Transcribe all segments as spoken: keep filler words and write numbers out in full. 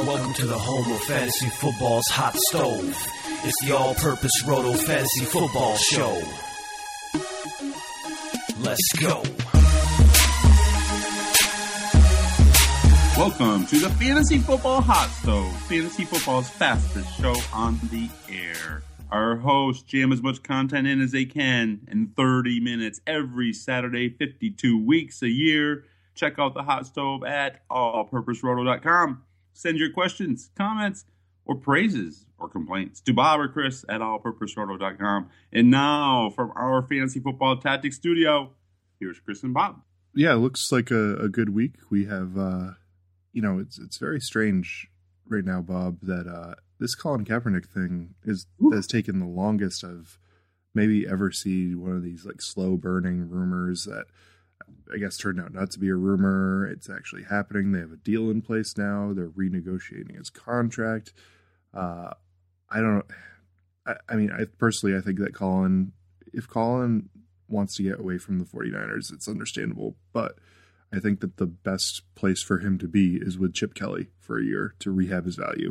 Welcome to the home of fantasy football's hot stove. It's the all-purpose Roto Fantasy Football Show. Let's go. Welcome to the Fantasy Football Hot Stove, fantasy football's fastest show on the air. Our hosts jam as much content in as they can in thirty minutes every Saturday, fifty-two weeks a year. Check out the Hot Stove at all purpose roto dot com. Send your questions, comments, or praises or complaints to Bob or Chris at all purpose roto dot com. And now, from our Fantasy Football Tactics studio, here's Chris and Bob. Yeah, it looks like a, a good week. We have, uh, you know, it's it's very strange right now, Bob, that uh, this Colin Kaepernick thing is Ooh. has taken the longest I've maybe ever seen one of these like slow burning rumors that I guess turned out not to be a rumor. It's actually happening. They have a deal in place now. They're renegotiating his contract. Uh, I don't know. I, I mean, I personally, I think that Colin, if Colin wants to get away from the 49ers, it's understandable. But I think that the best place for him to be is with Chip Kelly for a year to rehab his value.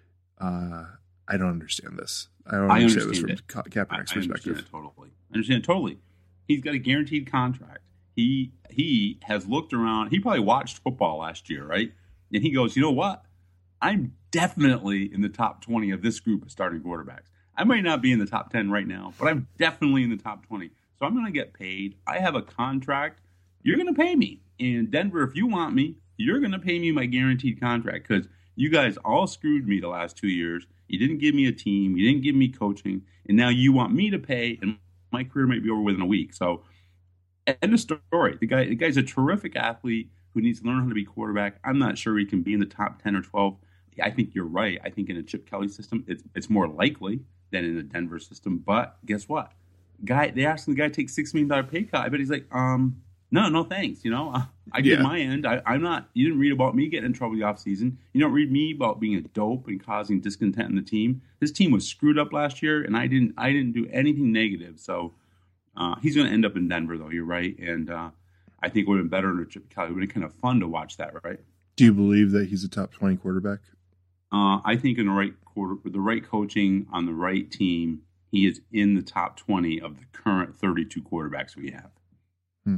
Uh, I don't understand this. I don't I understand, understand this from Kaepernick's I, I perspective. Understand it totally. I understand it totally. He's got a guaranteed contract. He he has looked around. He probably watched football last year, right? And he goes, you know what? I'm definitely in the top twenty of this group of starting quarterbacks. I might not be in the top ten right now, but I'm definitely in the top twenty. So I'm going to get paid. I have a contract. You're going to pay me. In Denver, if you want me, you're going to pay me my guaranteed contract because you guys all screwed me the last two years. You didn't give me a team. You didn't give me coaching. And now you want me to pay, and my career might be over within a week. So end of story. The guy, the guy's a terrific athlete who needs to learn how to be quarterback. I'm not sure he can be in the top ten or twelve. I think you're right. I think in a Chip Kelly system, it's it's more likely than in a Denver system. But guess what? Guy, they asked him the guy to take six million dollars pay cut. I bet he's like, um, no, no thanks. You know, I, I did Yeah. my end. I, I'm not. You didn't read about me getting in trouble the offseason. You don't read me about being a dope and causing discontent in the team. This team was screwed up last year, and I didn't. I didn't do anything negative. So. Uh, he's going to end up in Denver, though. You're right, and uh, I think it would have been better under Chip Kelly. It would have been kind of fun to watch that, right? Do you believe that he's a top twenty quarterback? Uh, I think in the right quarter, with the right coaching on the right team, he is in the top twenty of the current thirty-two quarterbacks we have. Hmm.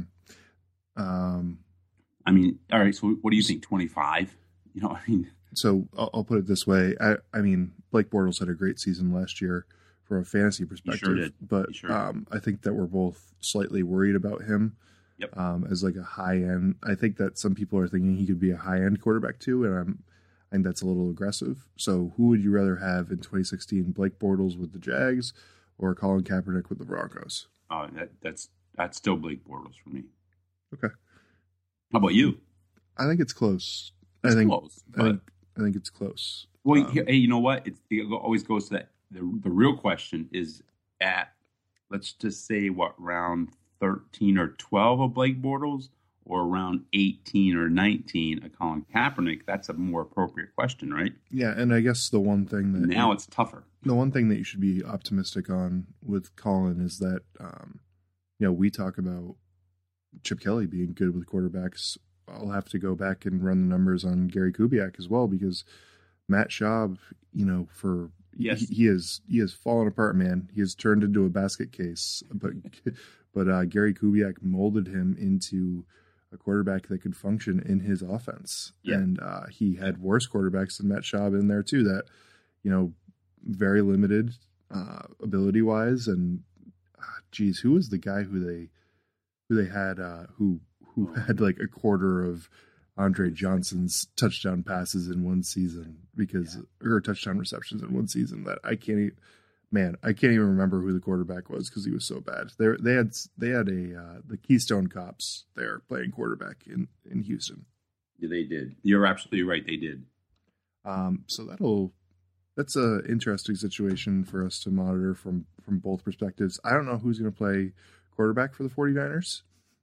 Um, I mean, all right. So, what do you think? twenty-five? You know, I mean, so I'll, I'll put it this way. I, I mean, Blake Bortles had a great season last year from a fantasy perspective, sure did. but Sure um, I think that we're both slightly worried about him Yep. um, as like a high end. I think that some people are thinking he could be a high end quarterback too, and I'm, I think that's a little aggressive. So, who would you rather have in twenty sixteen, Blake Bortles with the Jags or Colin Kaepernick with the Broncos? Oh, that, that's that's still Blake Bortles for me. Okay. How about you? I think it's close. It's I think, close. I think But, I think it's close. well, Um, hey, you know what? It's, it always goes to that. The, the real question is at, let's just say, what, round thirteen or twelve of Blake Bortles or around eighteen or nineteen of Colin Kaepernick? That's a more appropriate question, right? Yeah, and I guess the one thing that Now it's tougher. the one thing that you should be optimistic on with Colin is that um, you know, we talk about Chip Kelly being good with quarterbacks. I'll have to go back and run the numbers on Gary Kubiak as well because Matt Schaub, you know, for Yes. he, he has he has fallen apart, man. He has turned into a basket case. But but uh, Gary Kubiak molded him into a quarterback that could function in his offense, Yeah. and uh, he had worse quarterbacks than Matt Schaub in there too. That you know, very limited uh, ability wise, and uh, geez, who was the guy who they who they had uh, who who had like a quarter of Andre Johnson's touchdown passes in one season because yeah. or touchdown receptions in one season that I can't even, man, I can't even remember who the quarterback was because he was so bad. They they had they had a uh, the Keystone Cops there playing quarterback in, in Houston. Yeah, they did. You're absolutely right. They did. Um, so that'll that's a interesting situation for us to monitor from from both perspectives. I don't know who's going to play quarterback for the 49ers.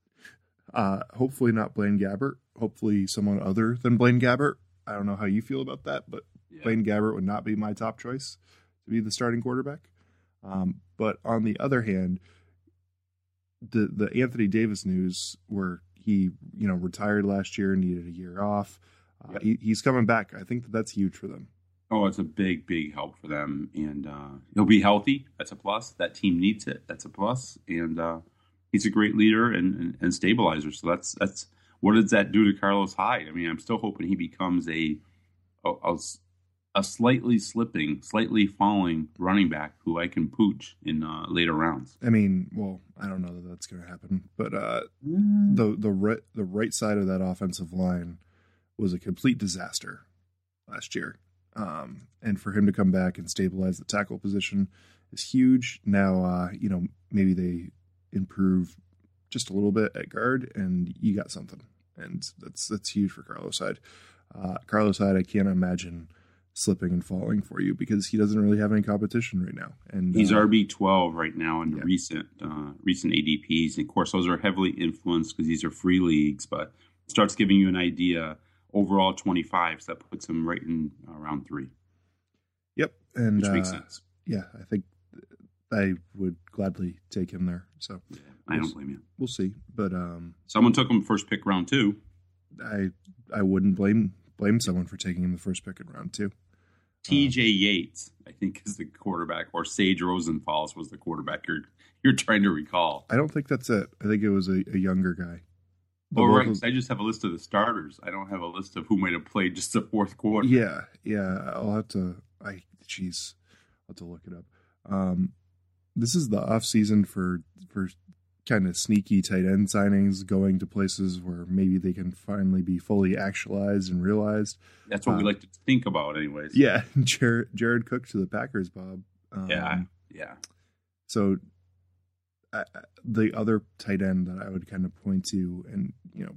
Uh, hopefully not Blaine Gabbert. Hopefully someone other than Blaine Gabbert. I don't know how you feel about that, but yeah. Blaine Gabbert would not be my top choice to be the starting quarterback. Um, but on the other hand, the the Anthony Davis news where he, you know, retired last year and needed a year off. uh, Yep. he, he's coming back. I think that that's huge for them. Oh, it's a big, big help for them, and uh, he'll be healthy. That's a plus. That team needs it. That's a plus, and uh, he's a great leader and, and, and stabilizer. So that's that's what does that do to Carlos Hyde? I mean, I'm still hoping he becomes a a, a, a slightly slipping, slightly falling running back who I can pooch in uh, later rounds. I mean, well, I don't know that that's going to happen, but uh, the the right the right side of that offensive line was a complete disaster last year. Um, and for him to come back and stabilize the tackle position is huge. Now, uh, you know, maybe they improve just a little bit at guard, and you got something, and that's that's huge for Carlos Hyde. Uh, Carlos Hyde, I can't imagine slipping and falling for you because he doesn't really have any competition right now. And he's uh, R B twelve right now in the yeah. recent recent uh, recent A D Ps, and of course those are heavily influenced because these are free leagues, but it starts giving you an idea. Overall twenty-five, so that puts him right in uh, round three. Yep, and which makes uh, sense. Yeah, I think I would gladly take him there. So yeah, I don't blame you. We'll see, but um, someone took him first pick round two. I I wouldn't blame blame someone for taking him the first pick in round two. T J Um, Yates, I think, is the quarterback, or Sage Rosenfalls was the quarterback you're you're trying to recall. I don't think that's it. I think it was a, a younger guy. Oh, right. Was, I just have a list of the starters. I don't have a list of who might have played just the fourth quarter. Yeah, yeah. I'll have to. I jeez, I'll have to look it up. Um, this is the off season for for kind of sneaky tight end signings, going to places where maybe they can finally be fully actualized and realized. That's what um, we like to think about, anyways. Yeah, Jared, Jared Cook to the Packers, Bob. Um, yeah, yeah. So. Uh, the other tight end that I would kind of point to, and you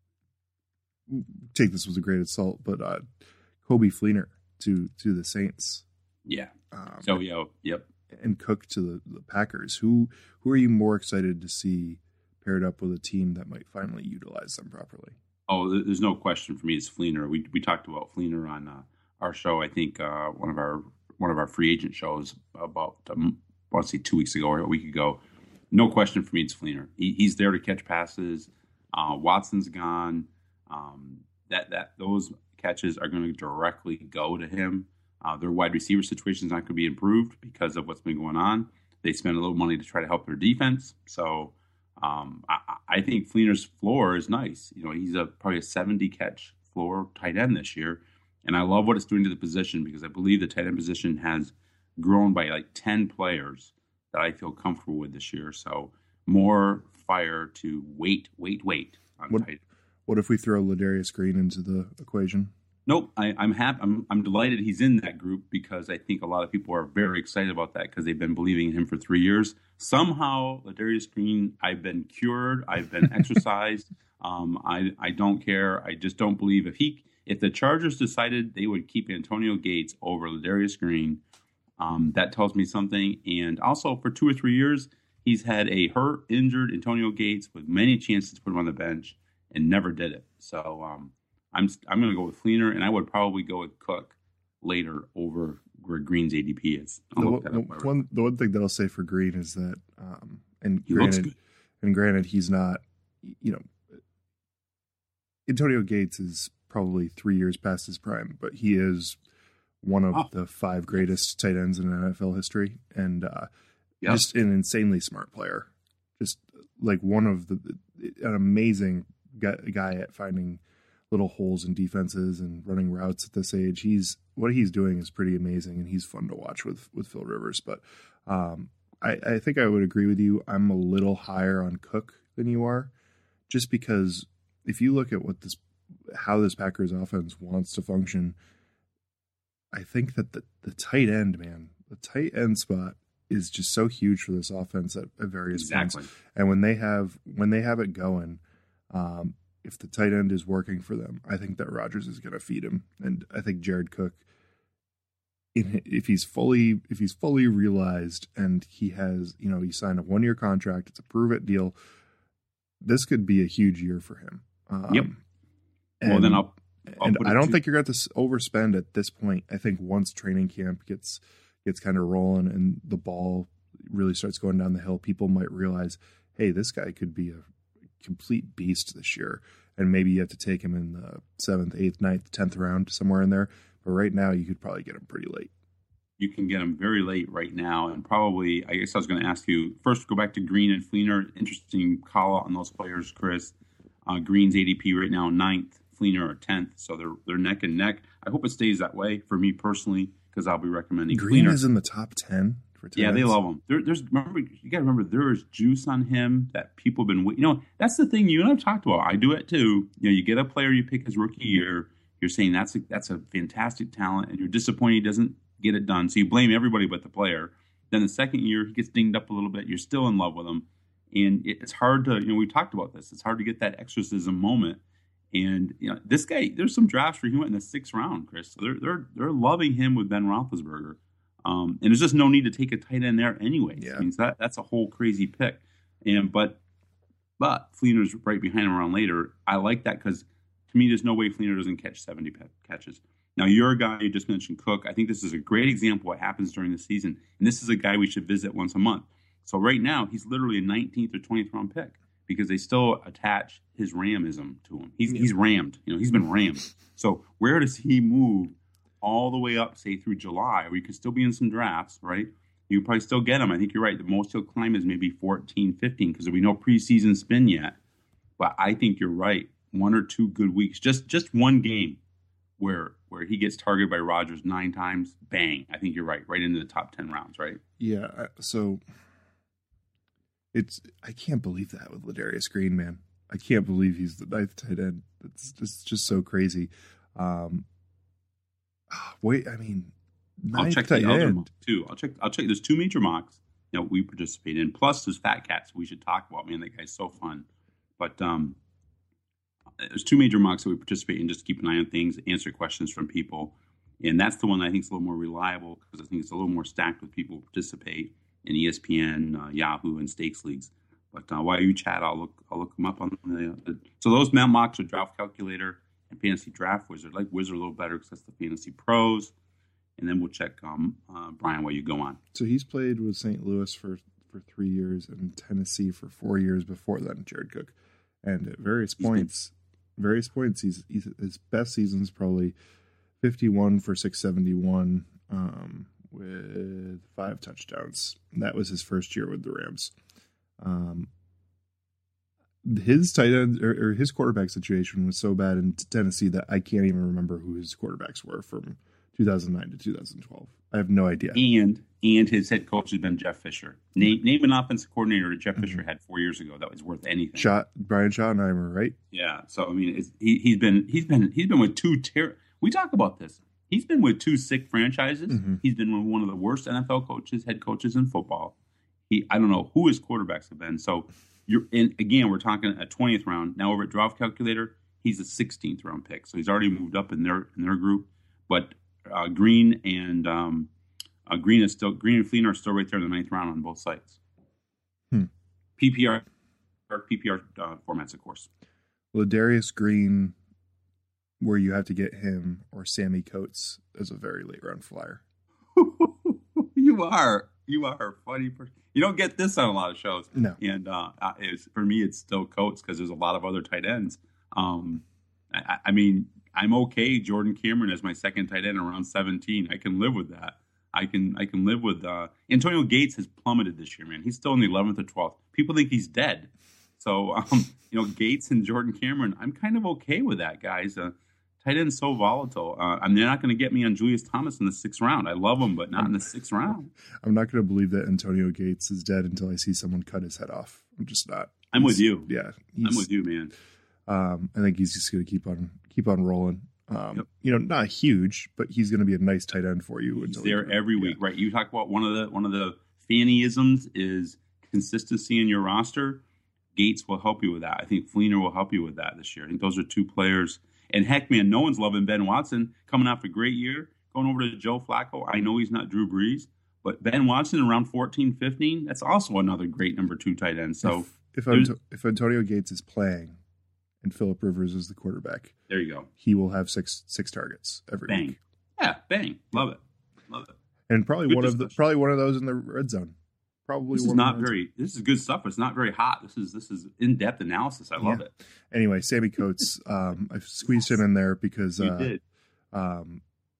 know, take this with a grain of salt, but uh, Kobe Fleener to to the Saints. Yeah. Um, so yeah, yep. And Cook to the, the Packers. Who who are you more excited to see paired up with a team that might finally utilize them properly? Oh, there's no question for me. It's Fleener. We we talked about Fleener on uh, our show. I think uh, one of our one of our free agent shows about um, I want to say two weeks ago or a week ago. No question for me, it's Fleener. He, he's there to catch passes. Uh, Watson's gone. Um, that that those catches are going to directly go to him. Uh, their wide receiver situation is not going to be improved because of what's been going on. They spend a little money to try to help their defense. So um, I, I think Fleener's floor is nice. You know, he's a probably a seventy catch floor tight end this year, and I love what it's doing to the position because I believe the tight end position has grown by like ten players that I feel comfortable with this year. So more fire to wait, wait, wait on what, tight. What if we throw Ladarius Green into the equation? Nope. I, I'm happy. I'm, I'm delighted he's in that group because I think a lot of people are very excited about that because they've been believing in him for three years. Somehow, Ladarius Green, I've been cured. I've been exercised. Um, I I don't care. I just don't believe if he if the Chargers decided they would keep Antonio Gates over Ladarius Green. Um, that tells me something. And also, for two or three years, he's had a hurt, injured Antonio Gates with many chances to put him on the bench and never did it. So um, I'm I'm going to go with Fleener, and I would probably go with Cook later over where Green's A D P is. The, the, one, the one thing that I'll say for Green is that, um, and he granted, looks good. and granted, he's not, you know, Antonio Gates is probably three years past his prime, but he is one of oh. the five greatest tight ends in N F L history, and uh, yep. just an insanely smart player. Just like one of the an amazing guy, guy at finding little holes in defenses and running routes at this age. He's what he's doing is pretty amazing, and he's fun to watch with with Phil Rivers. But um, I, I think I would agree with you. I'm a little higher on Cook than you are, just because if you look at what this how this Packers offense wants to function. I think that the, the tight end, man, the tight end spot is just so huge for this offense at, at various exactly. points. And when they have when they have it going, um, if the tight end is working for them, I think that Rodgers is going to feed him. And I think Jared Cook, in, if he's fully if he's fully realized and he has, you know, he signed a one year contract, it's a prove it deal. This could be a huge year for him. Um, yep. Well, then I'll. I'll and I don't to, think you're going to overspend at this point. I think once training camp gets gets kind of rolling and the ball really starts going down the hill, people might realize, hey, this guy could be a complete beast this year. and maybe you have to take him in the seventh, eighth, ninth, tenth round, somewhere in there. But right now, you could probably get him pretty late. You can get him very late right now, and probably, I guess I was going to ask you, first go back to Green and Fleener. Interesting call out on those players, Chris. Uh, Green's A D P right now ninth, Fleener are tenth, so they're they're neck and neck. I hope it stays that way for me personally, because I'll be recommending Green Fleener. is in the top ten for tight Yeah, ends. they love him. There, there's remember you got to remember there is juice on him that people have been. You know, that's the thing you and I've talked about. I do it too. You know, you get a player you pick his rookie year. You're saying that's a, that's a fantastic talent, and you're disappointed he doesn't get it done. So you blame everybody but the player. Then the second year he gets dinged up a little bit. You're still in love with him, and it, it's hard to. You know, we talked about this. It's hard to get that exorcism moment. And you know, this guy, there's some drafts where he went in the sixth round, Chris. So they're they're they're loving him with Ben Roethlisberger. Um, and there's just no need to take a tight end there anyway. Yeah. I mean, so that that's a whole crazy pick. And but but Fleener's right behind him around later. I like that because to me, there's no way Fleener doesn't catch seventy pe- catches. Now, you're a guy you just mentioned, Cook. I think this is a great example of what happens during the season. And this is a guy we should visit once a month. So right now, he's literally a nineteenth or twentieth round pick because they still attach his Ramism to him. He's, yeah. he's rammed. You know, he's been rammed. So where does he move all the way up, say, through July, where you could still be in some drafts, right? You could probably still get him. I think you're right. The most he'll climb is maybe fourteen, fifteen because there'll be no preseason spin yet. But I think you're right. One or two good weeks, just just one game where where he gets targeted by Rodgers nine times, bang. I think you're right. Right into the top ten rounds, right? Yeah. So it's I can't believe that with Ladarius Green, man. I can't believe he's the ninth tight end. It's just just so crazy. Um, wait, I mean, I'll check the other mock too. I'll check. I'll check. There's two major mocks. You know, we participate in. Plus, there's Fat Cats. We should talk about. Man, that guy's so fun. But um, there's two major mocks that we participate in. Just to keep an eye on things, answer questions from people, and that's the one that I think is a little more reliable because I think it's a little more stacked with people who participate in E S P N, uh, Yahoo, and stakes leagues. But uh, while you chat, I'll look. I'll look them up on the. the so those Mount mocks are Draft Calculator and Fantasy Draft Wizard. I like Wizard a little better because that's the Fantasy Pros. And then we'll check um, uh, Brian while you go on. So he's played with Saint Louis for, for three years and Tennessee for four years before then, Jared Cook. And at various he's points, been... various points, he's, he's his best season is probably fifty-one for six seventy-one um, with five touchdowns. And that was his first year with the Rams. Um, his tight end or, or his quarterback situation was so bad in Tennessee that I can't even remember who his quarterbacks were from two thousand nine to two thousand twelve. I have no idea. And and his head coach has been Jeff Fisher. Name, name an offensive coordinator that Jeff Fisher mm-hmm. had four years ago that was worth anything. Shot Brian Schottenheimer, right? Yeah. So I mean, it's, he he's been he's been he's been with two ter- We talk about this. He's been with two sick franchises. Mm-hmm. He's been with one of the worst N F L coaches, head coaches in football. He I don't know who his quarterbacks have been. So you're in again. We're talking a twentieth round now over at Draft Calculator. He's a sixteenth round pick, so he's already moved up in their in their group, but. Uh, Green and um, uh, Green is still Green and Fleener are still right there in the ninth round on both sites. Hmm. P P R, or P P R uh, formats, of course. Ladarius Green, where you have to get him or Sammy Coates as a very late round flyer. you are, you are a funny person. You don't get this on a lot of shows. No, and uh, it's, for me, it's still Coates because there's a lot of other tight ends. Um, I, I mean. I'm okay. Jordan Cameron as my second tight end around seventeen. I can live with that. I can I can live with uh, Antonio Gates has plummeted this year, man. He's still in the eleventh or twelfth. People think he's dead. So um, you know, Gates and Jordan Cameron, I'm kind of okay with that, guys. Uh, tight end's so volatile. Uh, I mean, they're not going to get me on Julius Thomas in the sixth round. I love him, but not in the sixth round. I'm not going to believe that Antonio Gates is dead until I see someone cut his head off. I'm just not. I'm he's, with you. Yeah, I'm with you, man. Um, I think he's just going to keep on keep on rolling. Um, yep. You know, not huge, but he's going to be a nice tight end for you. He's there every week, yeah. Right? You talk about one of the one of the fannyisms is consistency in your roster. Gates will help you with that. I think Fleener will help you with that this year. I think those are two players. And heck, man, no one's loving Ben Watson coming off a great year, going over to Joe Flacco. I know he's not Drew Brees, but Ben Watson around fourteen, fifteen, that's also another great number two tight end. So if if, Anto- if Antonio Gates is playing and Phillip Rivers is the quarterback, there you go. He will have six six targets every bang. week. Yeah, bang. Love it. Love it. And probably Good one discussion. of the probably one of those in the red zone. probably this is one not of the very. This is good stuff. But it's not very hot. This is this is in depth analysis. I love Yeah. it. Anyway, Sammy Coates, um, I squeezed him in there because You uh, did. um,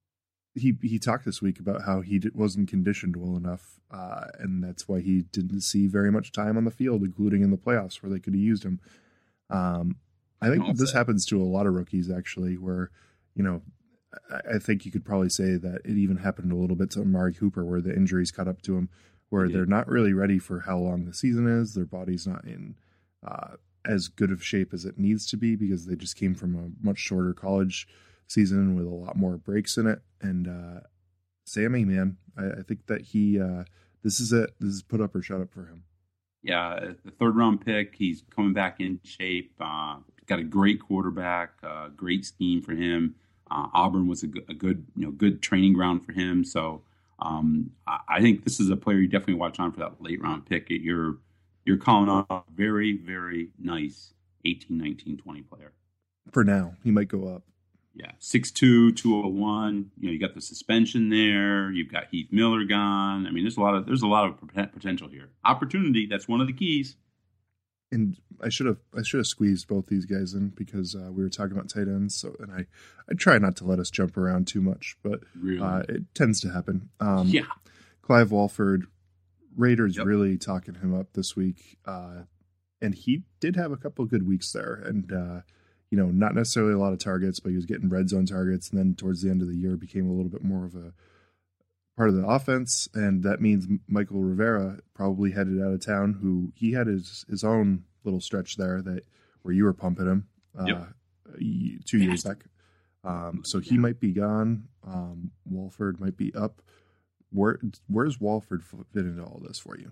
he he talked this week about how he did, wasn't conditioned well enough, uh, and that's why he didn't see very much time on the field, including in the playoffs where they could have used him. Um, I think Well this said. happens to a lot of rookies actually, where you know, I, I think you could probably say that it even happened a little bit to Amari Cooper, where the injuries caught up to him, where They they're did. not really ready for how long the season is. Their body's not in uh, as good of shape as it needs to be because they just came from a much shorter college season with a lot more breaks in it. And uh, Sammy, man, I, I think that he uh, this is it. This is put up or shut up for him. Yeah, the third round pick. He's coming back in shape. Uh, got a great quarterback. Uh, great scheme for him. Uh, Auburn was a good, a good, you know, good training ground for him. So um, I, I think this is a player you definitely watch on for that late round pick. You're you're calling on a very, very nice eighteen, nineteen, twenty player. For now, he might go up. Yeah, six two, two oh one. You know, you got the suspension there. You've got Heath Miller gone. I mean, there's a lot of there's a lot of pot- potential here. Opportunity. That's one of the keys. And I should have I should have squeezed both these guys in because uh, we were talking about tight ends. So and I I try not to let us jump around too much, but Really. uh, it tends to happen. Um, yeah. Clive Walford, Raiders Yep. really talking him up this week, uh, and he did have a couple of good weeks there. And uh, you know, not necessarily a lot of targets, but he was getting red zone targets. And then towards the end of the year, became a little bit more of a part of the offense, and that means Michael Rivera probably headed out of town. Who he had his his own little stretch there that where you were pumping him uh, Yep. y- two years back. Um, so he might be gone. Um, Walford might be up. Where where's Walford fit into all this for you?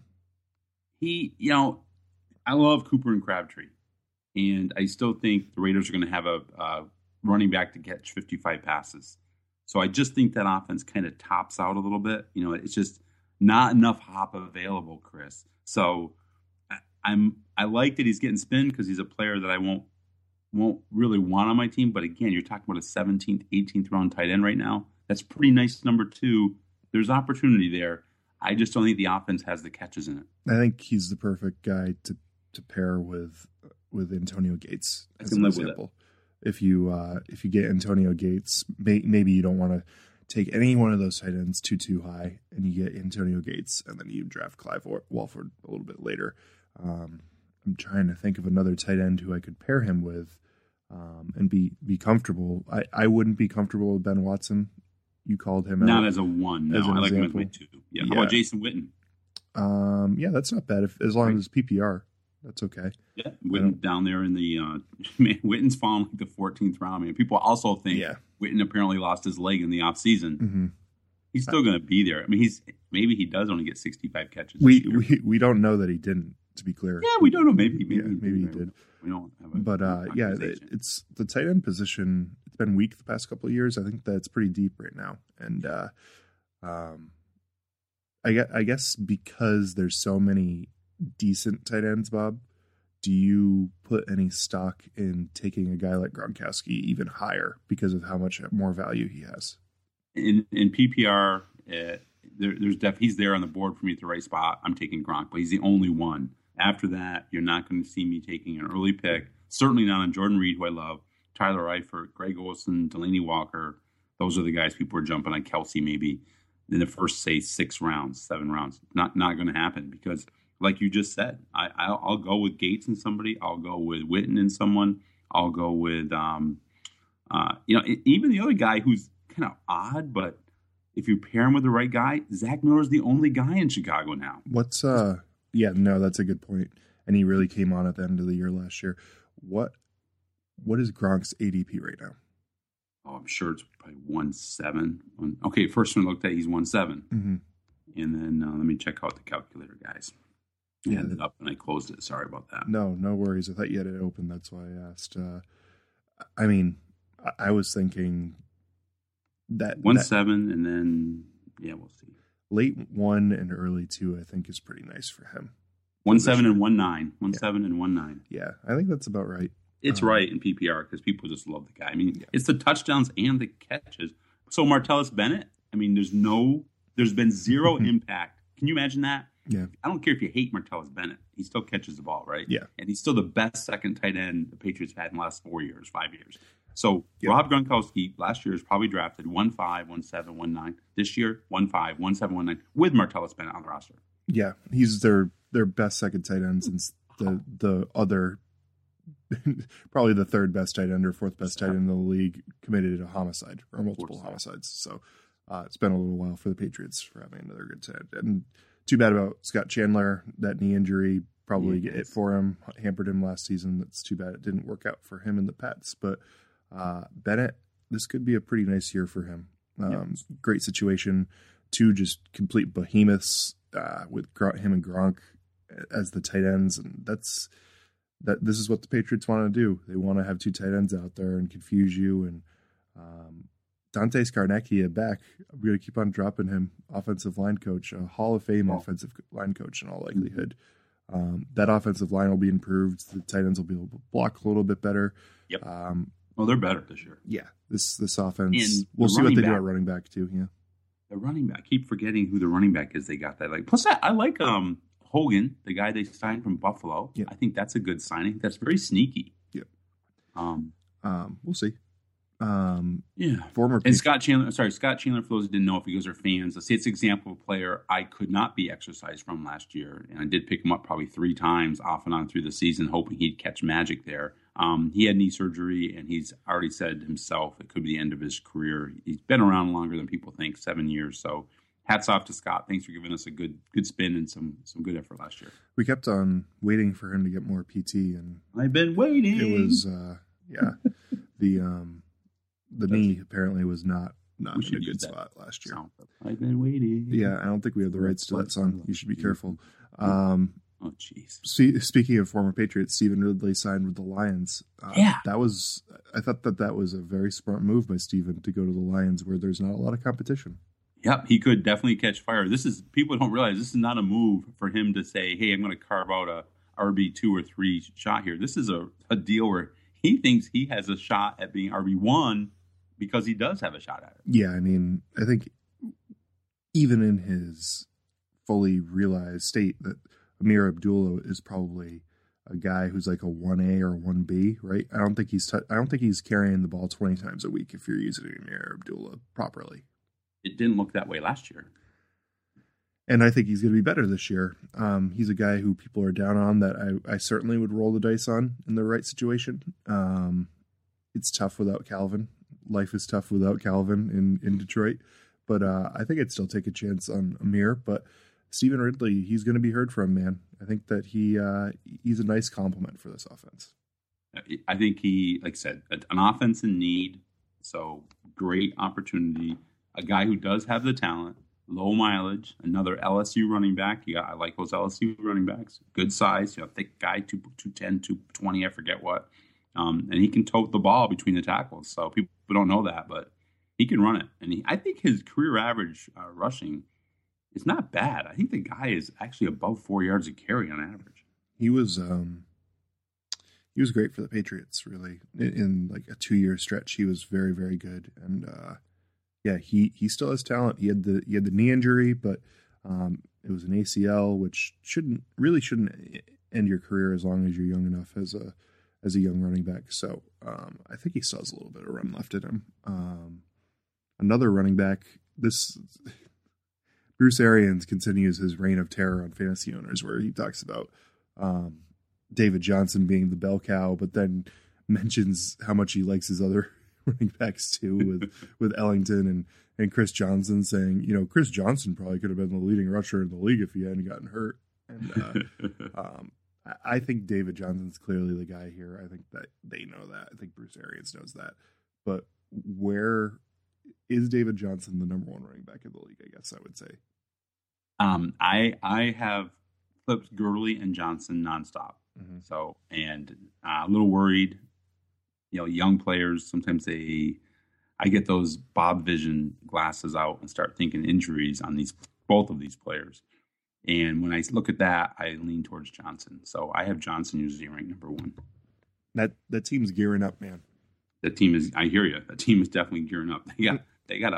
He, you know, I love Cooper and Crabtree, and I still think the Raiders are going to have a uh, running back to catch fifty-five passes. So I just think that offense kind of tops out a little bit. You know, it's just not enough hop available, Chris. So I, I'm I like that he's getting spin because he's a player that I won't won't really want on my team. But again, you're talking about a seventeenth, eighteenth round tight end right now. That's pretty nice. Number two, there's opportunity there. I just don't think the offense has the catches in it. I think he's the perfect guy to to pair with with Antonio Gates I as can an live with example. If you uh, if you get Antonio Gates, may, maybe you don't want to take any one of those tight ends too too high, and you get Antonio Gates, and then you draft Clive Walford a little bit later. Um, I'm trying to think of another tight end who I could pair him with um, and be be comfortable. I, I wouldn't be comfortable with Ben Watson. You called him Not out. as a one. No, As an I like him as example. my two. Yeah. Yeah. How about Jason Witten? Um, yeah, that's not bad. If as long Right. as P P R, that's okay. Yeah, Witten down there in the uh, man, Witten's fallen like the fourteenth round. I mean, people also think Yeah. Witten apparently lost his leg in the offseason. hmm He's still going to be there. I mean, he's maybe he does only get sixty-five catches. We, this year. we we don't know that he didn't. To be clear, yeah, we don't know. Maybe maybe, yeah, maybe he did. We don't have a, But uh, yeah, it, accusation. it's the tight end position. It's been weak the past couple of years. I think that's pretty deep right now, and uh, um, I guess, I guess because there's so many decent tight ends, Bob. Do you put any stock in taking a guy like Gronkowski even higher because of how much more value he has? in in P P R, uh, there, there's def he's there on the board for me at the right spot. I'm taking Gronk, but he's the only one. After that, you're not going to see me taking an early pick. Certainly not on Jordan Reed, who I love, Tyler Eifert, Greg Olson, Delaney Walker. Those are the guys people are jumping on. Kelsey maybe in the first, say, six rounds, seven rounds. Not not going to happen because, like you just said, I, I'll, I'll go with Gates and somebody. I'll go with Witten and someone. I'll go with, um, uh, you know, even the other guy who's kind of odd, but if you pair him with the right guy, Zach Miller's the only guy in Chicago now. What's uh? Yeah, no, that's a good point. And he really came on at the end of the year last year. What what is Gronk's A D P right now? Oh, I'm sure it's probably one seven. One, okay, first one I looked at, he's one seven, Mm-hmm. and then uh, let me check out the calculator, guys. I Yeah, ended that- up and I closed it. Sorry about that. No, no worries. I thought you had it open. That's why I asked. Uh, I mean, I, I was thinking that, One that seven, and then yeah, we'll see. late one and early two, I think, is pretty nice for him. One seven and one nine. One seven and one nine. Yeah, I think that's about right. It's Um, right in P P R because people just love the guy. I mean, Yeah. it's the touchdowns and the catches. So Martellus Bennett, I mean, there's no, there's been zero impact. Can you imagine that? Yeah. I don't care if you hate Martellus Bennett. He still catches the ball, right? Yeah. And he's still the best second tight end the Patriots have had in the last four years, five years. So Yep. Rob Gronkowski last year is probably drafted one five, one seven, one nine. This year, one five, one seven, one nine with Martellus Bennett on the roster. Yeah, he's their their best second tight end since the the other probably the third best tight end or fourth best tight end in the league committed a homicide or multiple homicides. So uh, it's been a little while for the Patriots for having another good tight end. And too bad about Scott Chandler. That knee injury probably Yes. it for him, hampered him last season. That's too bad it didn't work out for him and the Pets. But uh, Bennett, this could be a pretty nice year for him. Um, Yeah. Great situation. Two just complete behemoths uh, with Gron- him and Gronk as the tight ends, and that's that. This is what the Patriots want to do. They want to have two tight ends out there and confuse you. And um, Dante Scarnecchia back. I'm going to keep on dropping him. Offensive line coach, a Hall of Fame Oh. offensive line coach in all likelihood. Um, that offensive line will be improved. The tight ends will be able to block a little bit better. Yep. Um, Well, they're better this year. yeah, this this offense. And We'll the see what they running do back- at running back too. Yeah. The running back. I keep forgetting who the running back is they got that. Like, plus, that, I like um Hogan, the guy they signed from Buffalo. Yeah. I think that's a good signing. That's very sneaky. Yeah. Um. Um, we'll see. Um, Yeah. former And Scott Chandler, sorry, Scott Chandler, for those who didn't know, if you guys are fans, let's say it's an example of a player I could not be exercised from last year. And I did pick him up probably three times off and on through the season, hoping he'd catch magic there. Um, he had knee surgery, and he's already said himself it could be the end of his career. He's been around longer than people think, seven years. So hats off to Scott. Thanks for giving us a good good spin and some some good effort last year. we kept on waiting for him to get more P T, and I've been waiting. it was uh, yeah the um, the knee apparently was not not We in a should good use that spot last year. sound. I've been waiting. Yeah, I don't think we have the rights to that song. You should be careful. Um, Oh, jeez. spe- speaking of former Patriots, Stephen Ridley signed with the Lions. Uh, Yeah. that was. I thought that that was a very smart move by Stephen to go to the Lions, where there's not a lot of competition. Yep, he could definitely catch fire. This is people don't realize this is not a move for him to say, "Hey, I'm going to carve out a R B two or three shot here." This is a, a deal where he thinks he has a shot at being R B one because he does have a shot at it. Yeah, I mean, I think even in his fully realized state that Amir Abdullah is probably a guy who's like a one A or one B, right? I don't think he's t- I don't think he's carrying the ball twenty times a week if you're using Amir Abdullah properly. It didn't look that way last year. And I think he's going to be better this year. Um, he's a guy who people are down on that I, I certainly would roll the dice on in the right situation. Um, it's tough without Calvin. Life is tough without Calvin in, in Detroit. But uh, I think I'd still take a chance on Amir. But Stephen Ridley, he's going to be heard from, man. I think that he uh, he's a nice compliment for this offense. I think he, like I said, an offense in need. So great opportunity. A guy who does have the talent, low mileage, another L S U running back. Yeah, I like those L S U running backs. Good size, you know, thick guy, two ten, two twenty, I forget what. Um, and he can tote the ball between the tackles. So people don't know that, but he can run it. And he, I think his career average uh, rushing is not bad. I think the guy is actually above four yards a carry on average. He was um, he was great for the Patriots, really. In, in like a two year stretch, he was very, very good. And uh, yeah, he, he still has talent. He had the he had the knee injury, but um, it was an A C L, which shouldn't really shouldn't end your career as long as you're young enough as a as a young running back. So um, I think he still has a little bit of run left in him. Um, another running back, this Bruce Arians continues his reign of terror on fantasy owners, where he talks about um, David Johnson being the bell cow, but then mentions how much he likes his other running backs too, with with Ellington and and Chris Johnson, saying, you know, Chris Johnson probably could have been the leading rusher in the league if he hadn't gotten hurt. And uh, um, I think David Johnson's clearly the guy here. I think that they know that. I think Bruce Arians knows that. But where is David Johnson the number one running back in the league? I guess I would say. Um, I I have flipped Gurley and Johnson nonstop. Mm-hmm. So, and uh, a little worried. You know, young players, sometimes they, I get those Bob Vision glasses out and start thinking injuries on these, both of these players. And when I look at that, I lean towards Johnson. So I have Johnson usually ranked number one. That that team's gearing up, man. The team is, I hear you. The team is definitely gearing up. They got, they got a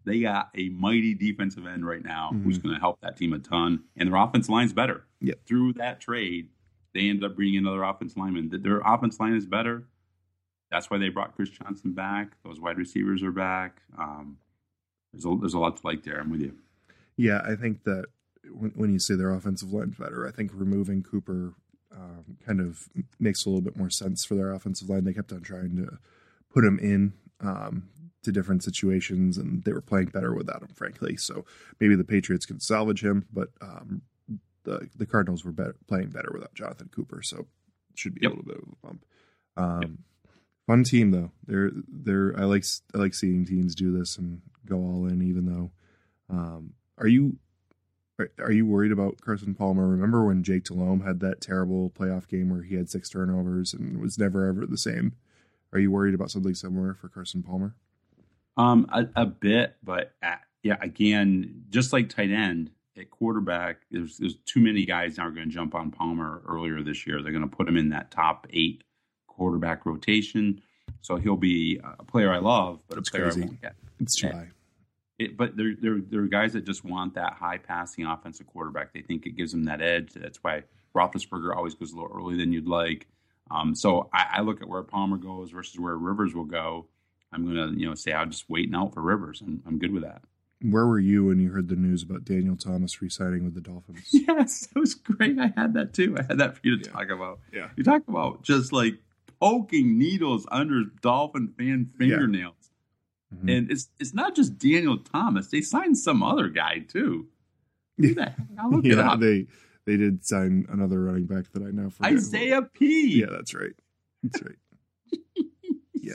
they got a mighty defensive end right now Mhm. who's going to help that team a ton. And their offense line's better. Yep. Through that trade, they ended up bringing another offense lineman. Their offense line is better. That's why they brought Chris Johnson back. Those wide receivers are back. Um, there's a, there's a lot to like there. I'm with you. Yeah, I think that when, when you say their offensive line's better, I think removing Cooper um, kind of makes a little bit more sense for their offensive line. They kept on trying to put him in um, to different situations, and they were playing better without him, frankly. So maybe the Patriots could salvage him, but um, the the Cardinals were better, playing better without Jonathan Cooper, so it should be Yep. a little bit of a bump. Um, Yep. Fun team though. They're they're I like I like seeing teams do this and go all in, even though. Um, are you are, are you worried about Carson Palmer? Remember when Jake Delhomme had that terrible playoff game where he had six turnovers and was never ever the same? Are you worried about something similar for Carson Palmer? Um, a, a bit, but uh, yeah, again, just like tight end at quarterback, there's there's too many guys now are going to jump on Palmer earlier this year. They're going to put him in that top eight quarterback rotation, so he'll be a player I love, but a It's player crazy. I won't get. It's July. It, but there, there, there are guys that just want that high passing offensive quarterback. They think it gives them that edge. That's why Roethlisberger always goes a little earlier than you'd like. Um, so I, I look at where Palmer goes versus where Rivers will go. I'm gonna, you know, say I'm just waiting out for Rivers. I'm, I'm good with that. Where were you when you heard the news about Daniel Thomas re-signing with the Dolphins? Yes, that was great. I had that too. I had that for you to Yeah. talk about. Yeah. You talk about just like poking needles under Dolphin fan fingernails. Mhm. And it's it's not just Daniel Thomas. They signed some other guy too. Who the heck? I'll look it Yeah, up. they they did sign another running back that I now forget. Isaiah P. Yeah, that's right. That's right. yeah.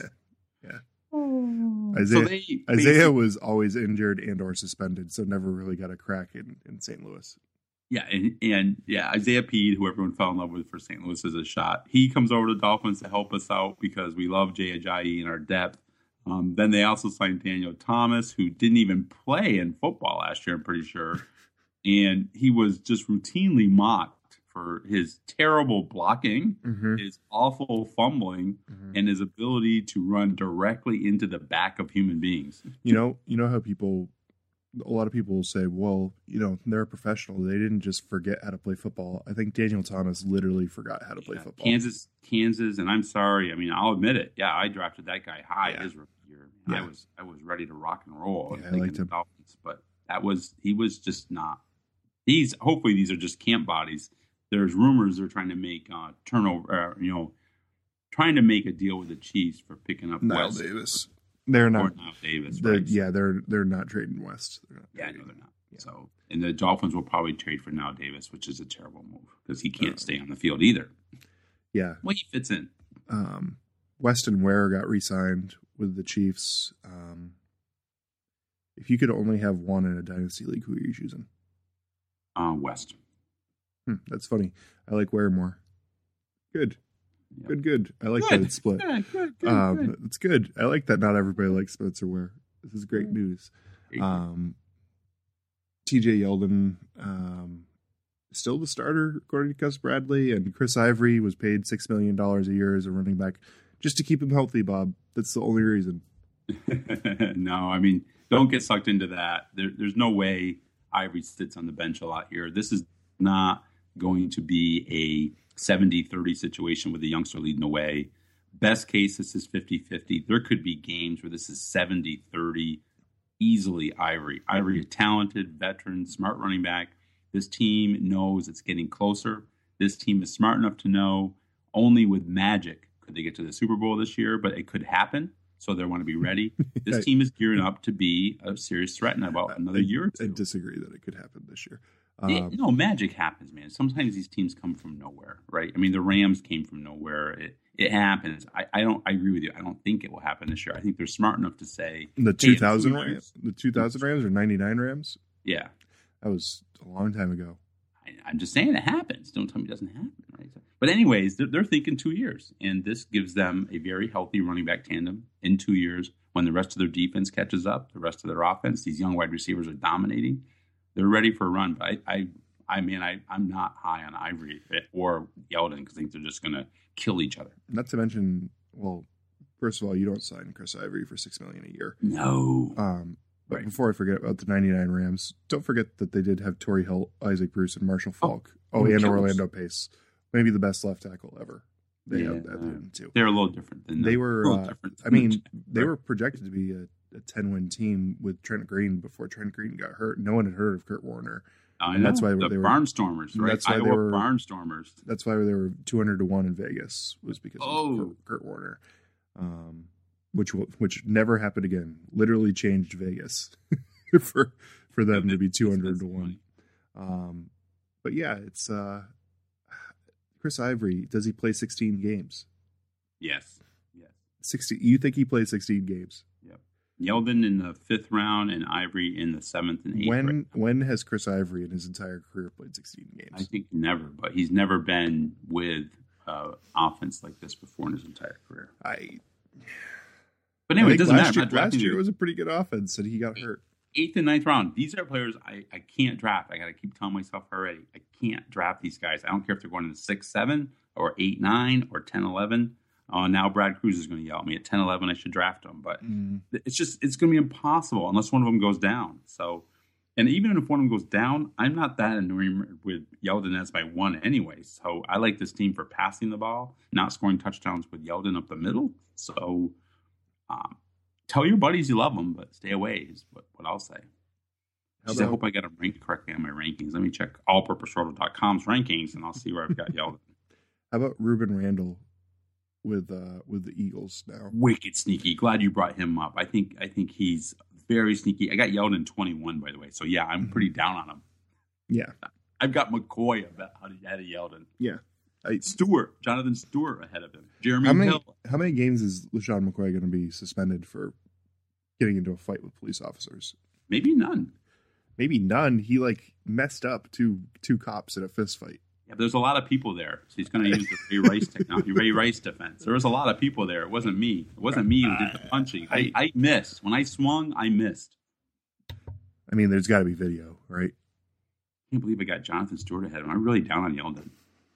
Oh. Isaiah- So they Isaiah was always injured and or suspended, so never really got a crack in, in Saint Louis. Yeah, and, and yeah, Isaiah Pede, who everyone fell in love with for Saint Louis, is a shot. He comes over to the Dolphins to help us out because we love Jay Ajayi and our depth. Um, then they also signed Daniel Thomas, who didn't even play in football last year, I'm pretty sure. And he was just routinely mocked for his terrible blocking, Mm-hmm. his awful fumbling, Mm-hmm. and his ability to run directly into the back of human beings. You know, you know how people, a lot of people will say, well, you know, they're a professional. They didn't just forget how to play football. I think Daniel Thomas literally forgot how to play Yeah, football. Kansas, Kansas, and I'm sorry. I mean, I'll admit it. Yeah, I drafted that guy high Yeah. his rookie year. Yeah. I was, I was ready to rock and roll. Yeah, I thinking liked the him. Dolphins, but that was he was just not. These hopefully these are just camp bodies. There's rumors they're trying to make uh, turnover. Uh, you know, trying to make a deal with the Chiefs for picking up Niall West Davis. They're or not. Niall Davis. They're, Right? yeah, they're they're not trading West. They're not Yeah, no, trading. they're not. Yeah. So, and the Dolphins will probably trade for Niall Davis, which is a terrible move because he can't Uh, stay on the field either. Yeah. Well, he fits in. Um, Weston Ware got re-signed with the Chiefs. Um, if you could only have one in a dynasty league, who are you choosing? Uh, West. Hmm, that's funny. I like Ware more. Good. Yep. Good, good. I like Good. that it's split. Yeah, good, good, Um, good. it's good. I like that not everybody likes Spencer Ware. This is great news. Great. Um, T J Yeldon, um, still the starter according to Gus Bradley, and Chris Ivory was paid six million dollars a year as a running back just to keep him healthy, Bob. That's the only reason. No, I mean, don't get sucked into that. There, there's no way Ivory sits on the bench a lot here. This is not going to be a seventy thirty situation with the youngster leading the way. Best case, this is fifty-fifty. There could be games where this is seventy thirty, easily Ivory. Ivory, a talented, veteran, smart running back. This team knows it's getting closer. This team is smart enough to know only with magic could they get to the Super Bowl this year, but it could happen. So they want to be ready. This team is gearing up to be a serious threat in about another I, year or I two. disagree that it could happen this year. Um, It- you know, magic happens, man. Sometimes these teams come from nowhere, right? I mean, the Rams came from nowhere. It it happens. I, I don't. I agree with you. I don't think it will happen this year. I think they're smart enough to say the hey, two in thousand two Rams, years- the two thousand Rams or ninety-nine Rams. Yeah, That was a long time ago. I, I'm just saying it happens. Don't tell me it doesn't happen, right? But anyways, they're, they're thinking two years, and this gives them a very healthy running back tandem in two years. When the rest of their defense catches up, the rest of their offense, these young wide receivers are dominating. They're ready for a run. But I, I, I mean, I, I'm not high on Ivory or Yeldon because I think they're just going to kill each other. Not to mention, well, first of all, you don't sign Chris Ivory for six million a year. No. Um, But Right. before I forget about the ninety-nine Rams, don't forget that they did have Torrey Hill, Isaac Bruce, and Marshall Falk. Oh, oh, and killers. Orlando Pace. Maybe the best left tackle ever. They Yeah. had that in too. They're a little different than They the- were, a little uh, different I than the mean, Jets. they were projected to be a, a ten-win team with Trent Green before Trent Green got hurt. No one had heard of Kurt Warner. I and know. that's why the they were- Barnstormers, right? that's why they Iowa were- Barnstormers. That's why they were two hundred to one in Vegas, was because Oh. of Kurt, Kurt Warner, um, which will, which never happened again. Literally changed Vegas for for them to be two hundred to one. Um, but yeah, it's uh, Chris Ivory. Does he play sixteen games? Yes. Yes. sixty. You think he played sixteen games? Yep. Yeldon in the fifth round and Ivory in the seventh and eighth. When round. when has Chris Ivory in his entire career played sixteen games? I think never, but he's never been with uh, offense like this before in his entire career. I. But anyway, I it think doesn't last matter. year, I'm not drafting last year you. it was a pretty good offense, and he got hurt. Eighth and ninth round. These are players I, I can't draft. I got to keep telling myself already. I can't draft these guys. I don't care if they're going in the six, seven, or eight, nine, or ten, eleven. Uh, now Brad Cruz is going to yell at me at ten, eleven. I should draft them, but Mm. it's just it's going to be impossible unless one of them goes down. So, and even if one of them goes down, I'm not that enamored with Yeldon as my one anyway. So I like this team for passing the ball, not scoring touchdowns with Yeldon up the middle. So, um, tell your buddies you love them, but stay away is what, what I'll say. How Jeez, I about- hope I got them ranked correctly on my rankings. Let me check all purpose roto dot com's rankings, and I'll see where I've got Yeldon. How about Ruben Randall with uh, with the Eagles now? Wicked sneaky. Glad you brought him up. I think I think he's very sneaky. I got Yeldon twenty-one, by the way. So yeah, I'm Mm-hmm. pretty down on him. Yeah, I've got McCoy ahead of Yeldon. yeah. I, Stewart, Jonathan Stewart ahead of him. Jeremy how many Hill. how many games is LaShawn McCoy going to be suspended for getting into a fight with police officers? Maybe none. Maybe none. He like messed up two two cops in a fist fight. Yeah, there's a lot of people there, so he's going to use the Ray Rice technology, Ray Rice defense. There was a lot of people there. It wasn't me. It wasn't me who did the punching. I, I missed when I swung. I missed. I mean, there's got to be video, right? I can't believe I got Jonathan Stewart ahead of him. I'm really down on Yeldon.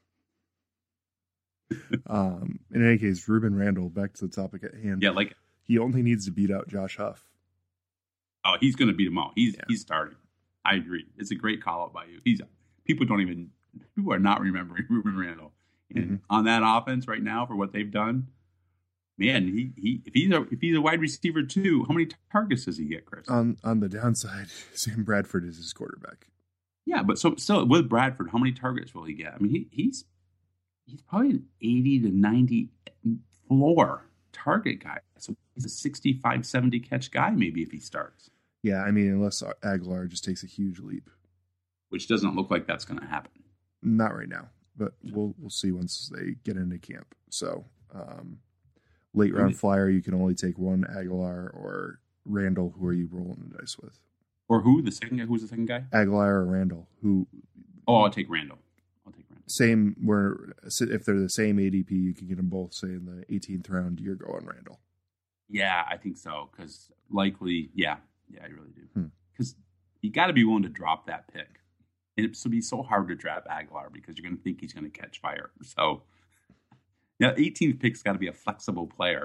Um, in any case, Ruben Randall. Back to the topic at hand. Yeah, like He only needs to beat out Josh Huff. oh, he's going to beat him out. He's Yeah. he's starting. I agree. It's a great call out by you. He's people don't even people are not remembering Ruben Randall and Mhm. on that offense right now for what they've done. Man, he, he if he's a if he's a wide receiver too, how many targets does he get, Chris? On on the downside, Sam Bradford is his quarterback. yeah, but so still with Bradford, how many targets will he get? I mean, he, he's he's probably an eighty to ninety floor target guy. So he's a sixty-five, seventy catch guy maybe if he starts, Yeah, I mean, unless Aguilar just takes a huge leap. which doesn't look like that's going to happen. Not right now, but we'll we'll see once they get into camp. So, um, late round flyer, you can only take one Aguilar or Randall. Who are you rolling the dice with? Or who? The second guy? Who's the second guy? Aguilar or Randall? Who Oh, I'll take Randall. I'll take Randall. same? Where if they're the same A D P, you can get them both. Say in the eighteenth round, you're going Randall. Yeah, I think so. Because likely, yeah, yeah, I really do. Hmm. Because you got to be willing to drop that pick, and it's going to be so hard to draft Aguilar because you're going to think he's going to catch fire. So, yeah, eighteenth pick's got to be a flexible player.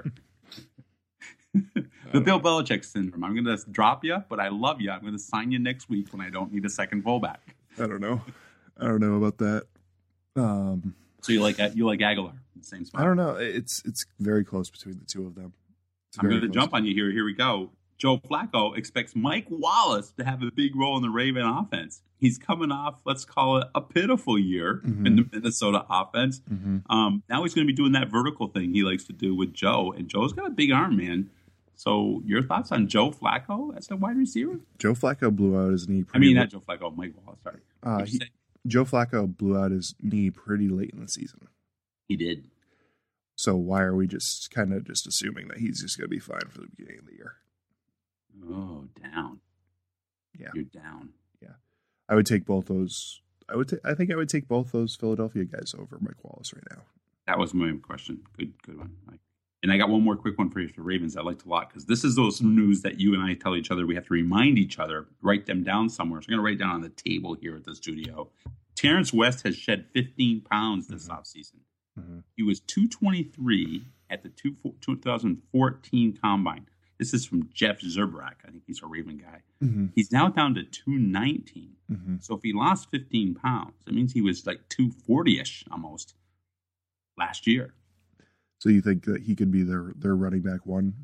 The Bill Belichick syndrome. I'm going to drop you, but I love you. I'm going to sign you next week when I don't need a second fullback. I don't know. I don't know about that. Um, So you like you like Aguilar in the same spot? I don't know. It's it's very close between the two of them. It's I'm very going to close. jump on you here. Here we go. Joe Flacco expects Mike Wallace to have a big role in the Raven offense. He's coming off, let's call it a pitiful year Mhm. in the Minnesota offense. Mhm. Um, now he's going to be doing that vertical thing he likes to do with Joe. And Joe's got a big arm, man. So your thoughts on Joe Flacco as a wide receiver? Joe Flacco blew out his knee. I Pretty mean, late. not Joe Flacco, Mike Wallace. Sorry. Uh, What'd you he- say? Joe Flacco blew out his knee pretty late in the season. He did. So why are we just kind of just assuming that he's just going to be fine for the beginning of the year? Oh, down. Yeah. You're down. I would take both those. I would. Ta- I think I would take both those Philadelphia guys over Mike Wallace right now. That was my question. Good, good one, Mike. And I got one more quick one for you for Ravens I liked a lot because this is those news that you and I tell each other. We have to remind each other, write them down somewhere. So I'm going to write down on the table here at the studio. Terrence West has shed fifteen pounds this Mhm. offseason. Mhm. He was two twenty-three at the two, two thousand fourteen combine. This is from Jeff Zerberak. I think he's a Raven guy. Mm-hmm. He's now down to two nineteen. Mm-hmm. So if he lost fifteen pounds, that means he was like two forty-ish almost last year. So you think that he could be their, their running back one?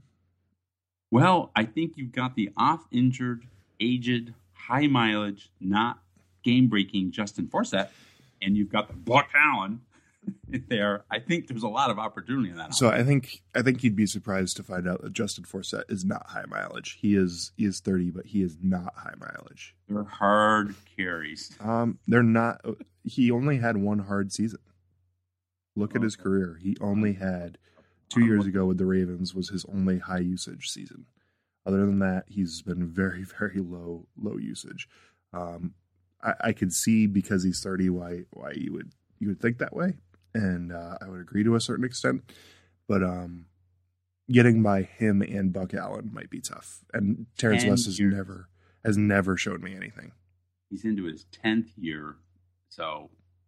Well, I think you've got the off-injured, aged, high mileage, not game-breaking Justin Forsett, and you've got the Buck Allen there. I think there's a lot of opportunity in that. So I think I think you'd be surprised to find out that Justin Forsett is not high mileage. He is he is thirty, but he is not high mileage. They're hard carries. Um, they're not. He only had one hard season. Look at his Okay. career. He only had two years ago with the Ravens was his only high usage season. Other than that, he's been very, very low, low usage. Um, I, I could see because he's thirty why why you would you would think that way, and uh, I would agree to a certain extent. But um, getting by him and Buck Allen might be tough. And Terrence Ten West has years. never has never showed me anything. He's into his tenth year, so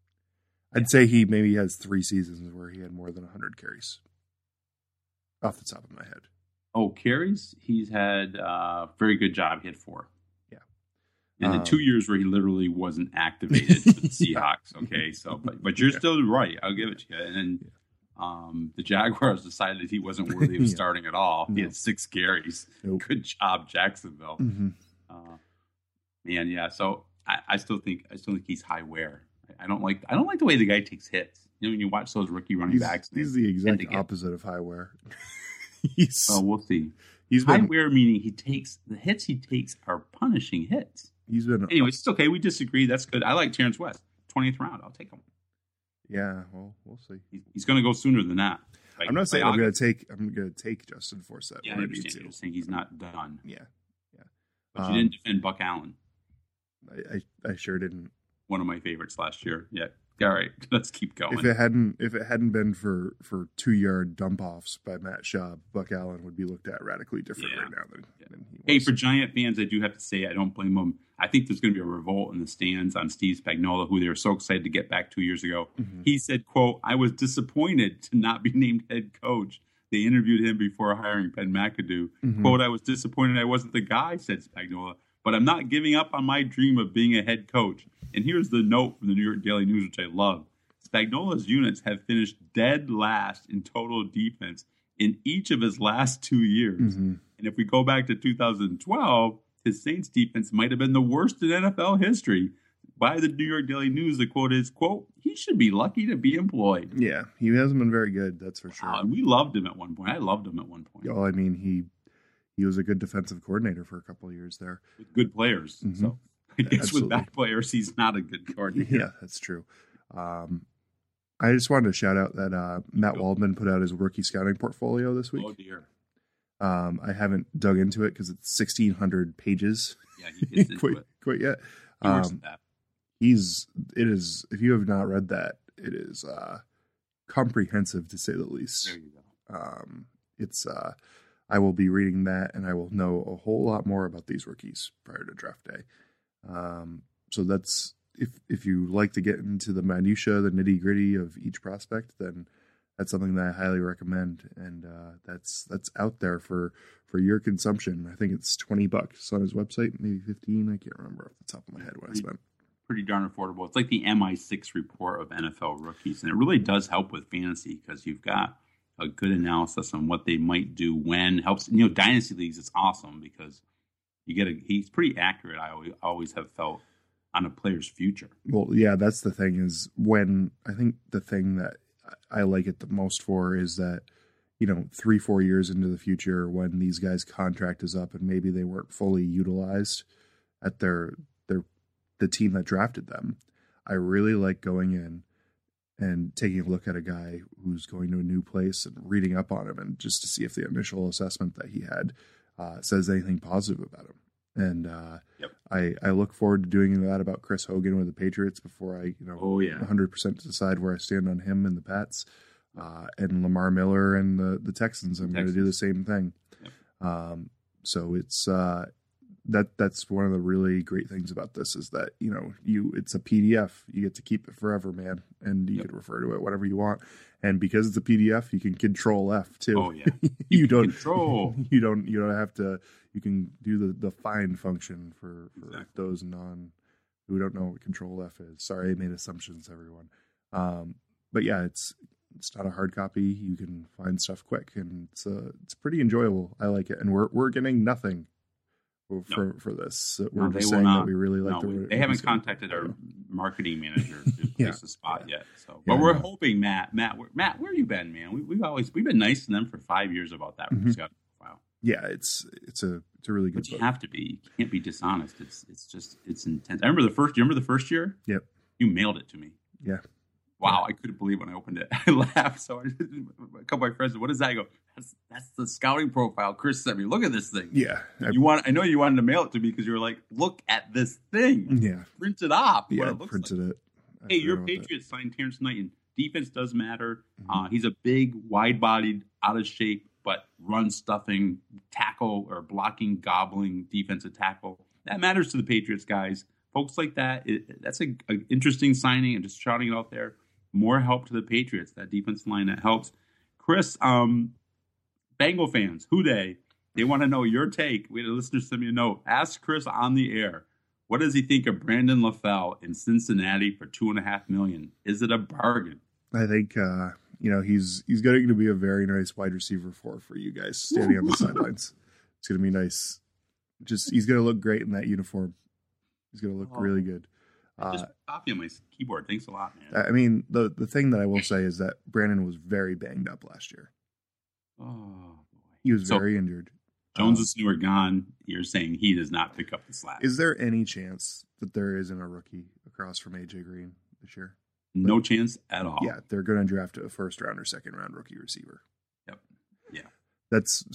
I'd say he maybe has three seasons where he had more than one hundred carries. Off the top of my head. oh carries. He's had a very good job. He had four. Yeah. And the Um, two years where he literally wasn't activated for the Seahawks. Okay, so but but you're Yeah. still right. I'll give it to you. And then um, the Jaguars decided he wasn't worthy of Yeah. starting at all. He No. had six carries. Nope. Good job, Jacksonville. Mm-hmm. Uh, man, yeah. So I, I still think I still think he's high wear. I, I don't like I don't like the way the guy takes hits. You know, when you watch those rookie running He's, backs, he's they the tend exact to get- opposite of Highware. he's Oh, we'll see. he's High been wear meaning he takes the hits he takes are punishing hits. he's been Anyways, it's okay. We disagree. That's good. I like Terrence West, twentieth round. I'll take him. yeah. Well, we'll see. He's, he's going to go sooner than that. Like, I'm not saying like I'm going August. to take I'm going to take Justin Forsett. Yeah, I when I need understand. to. You're saying he's not done, Yeah, but Um, you didn't defend Buck Allen, I, I I sure didn't. one of my favorites last year. Yeah. All right, let's keep going. If it hadn't if it hadn't been for for two yard dump offs by Matt Schaub, Buck Allen would be looked at radically different Yeah. right now than, Yeah. than he was. Hey, for Giant fans, I do have to say I don't blame them. I think there's going to be a revolt in the stands on Steve Spagnuolo, who they were so excited to get back two years ago. Mhm. He said, quote, I was disappointed to not be named head coach. They interviewed him before hiring Ben McAdoo. Mhm. Quote, I was disappointed I wasn't the guy, said Spagnuolo, but I'm not giving up on my dream of being a head coach. And here's the note from the New York Daily News, which I love. Spagnuolo's units have finished dead last in total defense in each of his last two years. Mhm. And if we go back to two thousand twelve, his Saints defense might have been the worst in N F L history. By the New York Daily News, the quote is, quote, he should be lucky to be employed. Yeah, he hasn't been very good. That's for sure. Wow, and we loved him at one point. I loved him at one point. Well, I mean, he he was a good defensive coordinator for a couple of years there. With good players. Mhm. So I guess Absolutely. with bad players, he's not a good coordinator. Yeah, that's true. Um, I just wanted to shout out that uh, Matt Waldman put out his rookie scouting portfolio this week. Oh, dear. Um, I haven't dug into it because it's sixteen hundred pages Yeah, he gets into quite, it. quite yet. He works Um, at that. he's it is if you have not read that, it is uh, comprehensive to say the least. There you go. Um, it's uh, I will be reading that, and I will know a whole lot more about these rookies prior to draft day. Um, so that's if if you like to get into the minutia, the nitty gritty of each prospect, then that's something that I highly recommend, and uh, that's that's out there for for your consumption. I think it's twenty bucks on his website, maybe fifteen. I can't remember off the top of my head what I spent. Pretty darn affordable. It's like the M I six report of N F L rookies, and it really does help with fantasy because you've got a good analysis on what they might do when. Helps, you know, dynasty leagues. It's awesome because you get a. He's pretty accurate. I always, always have felt on a player's future. Well, yeah, that's the thing is when I think the thing that I like it the most for is that, you know, three, four years into the future when these guys' contract is up and maybe they weren't fully utilized at their their the team that drafted them. I really like going in and taking a look at a guy who's going to a new place and reading up on him and just to see if the initial assessment that he had uh, says anything positive about him. And uh, Yep. I, I look forward to doing that about Chris Hogan with the Patriots before I, you know, Oh yeah, one hundred percent decide where I stand on him and the Pats, uh, and Lamar Miller and the, the Texans. I'm going to do the same thing. Yep. Um, so it's uh, that that's one of the really great things about this is that, you know, you it's a P D F. You get to keep it forever, man, and you yep. can refer to it whatever you want. And because it's a P D F, you can control F too. Oh yeah, you, you don't control. You don't you don't have to. You can do the the find function for, for exactly. those non who don't know what control F is. Sorry, I made assumptions, everyone. Um, but yeah, it's it's not a hard copy. You can find stuff quick, and it's uh, it's pretty enjoyable. I like it, and we're we're getting nothing for no. for this. So we're no, just saying that we really like no, the. We, they haven't contacted our marketing manager to yeah. place the spot yeah. yet. So, but yeah, we're yeah. hoping Matt, Matt, where, Matt, where you been, man? We, we've always we've been nice to them for five years about that. Mm-hmm. Wow. Yeah, it's it's a it's a really good. But you book. have to be. You can't be dishonest. It's it's just it's intense. I remember the first. You remember the first year? Yep. You mailed it to me. Yeah. Wow, I couldn't believe when I opened it. I laughed. So I, a couple of my friends said, "What is that?" I go, "That's that's the scouting profile Chris sent me. Look at this thing." Yeah, I, you want? I know you wanted to mail it to me because you were like, "Look at this thing." Yeah, print it off. Yeah, it printed like. it. I Hey, your Patriots signed Terrence Knight, and defense does matter. Mm-hmm. Uh, he's a big, wide-bodied, out of shape, but run stuffing tackle or blocking, gobbling defensive tackle. That matters to the Patriots guys. Folks like that. It, that's a, a interesting signing, and just shouting it out there. More help to the Patriots, that defensive line that helps. Chris, um, Bengal fans, who they? They want to know your take. We had a listener send me a note. Ask Chris on the air, what does he think of Brandon LaFell in Cincinnati for two and a half million? Is it a bargain? I think uh, you know he's he's going to be a very nice wide receiver for for you guys standing on the sidelines. It's going to be nice. Just he's going to look great in that uniform. He's going to look oh. really good. I just copy on my keyboard. Thanks a lot, man. I mean, the the thing that I will say is that Brandon was very banged up last year. Oh, boy. He was so, very injured. Jones um, and Snew are gone. You're saying he does not pick up the slack. Is there any chance that there isn't a rookie across from A J Green this year? No but, chance at all. Yeah, they're going to draft a first round or second round rookie receiver. Yep. Yeah. That's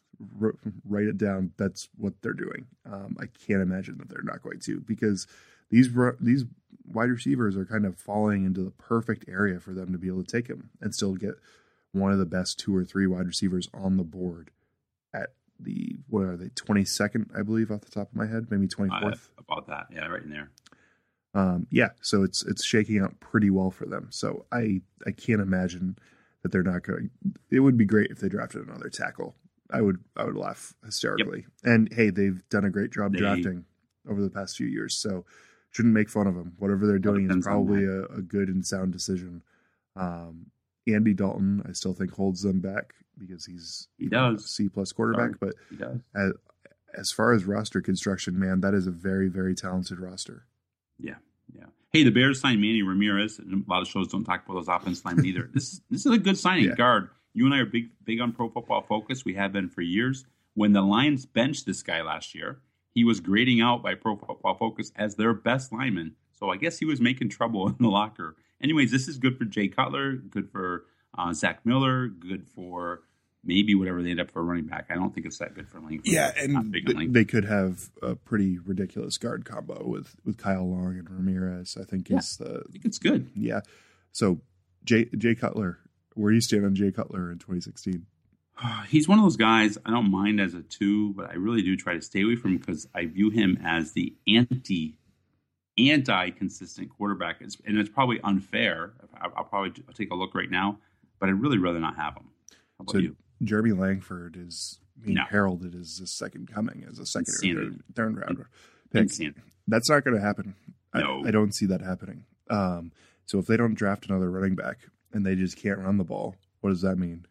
write it down. That's what they're doing. Um, I can't imagine that they're not going to because. These these wide receivers are kind of falling into the perfect area for them to be able to take him and still get one of the best two or three wide receivers on the board at the, what are they, twenty-second, I believe, off the top of my head, maybe twenty-fourth. Uh, about that, yeah, right in there. Um, yeah, so it's it's shaking out pretty well for them. So I, I can't imagine that they're not going to. It would be great if they drafted another tackle. I would I would laugh hysterically. Yep. And, hey, they've done a great job they, drafting over the past few years, so shouldn't make fun of them. Whatever they're doing is probably a, a good and sound decision. Um, Andy Dalton, I still think holds them back because he's he does a C plus quarterback. Sorry. But he does. As, as far as roster construction, man, that is a very, very talented roster. Yeah, yeah. Hey, the Bears signed Manny Ramirez. And a lot of shows don't talk about those offensive linemen either. This this is a good signing. Yeah. Guard. You and I are big big on Pro Football Focus. We have been for years. When the Lions benched this guy last year, he was grading out by Pro Football Focus as their best lineman. So I guess he was making trouble in the locker. Anyways, this is good for Jay Cutler, good for uh, Zach Miller, good for maybe whatever they end up for running back. I don't think it's that good for Langford. Yeah, and they, they could have a pretty ridiculous guard combo with, with Kyle Long and Ramirez. I think yeah, is the. I think it's good. Yeah. So Jay Jay Cutler, where do you stand on Jay Cutler in twenty sixteen? He's one of those guys I don't mind as a two, but I really do try to stay away from him because I view him as the anti, anti-consistent quarterback. It's, and it's probably unfair. I'll, I'll probably I'll take a look right now, but I'd really rather not have him. How about so you? Jeremy Langford is being no. heralded as the second coming, as a second Insanity. or third, third rounder. Insanity. That's not going to happen. No. I, I don't see that happening. Um, so if they don't draft another running back and they just can't run the ball, what does that mean?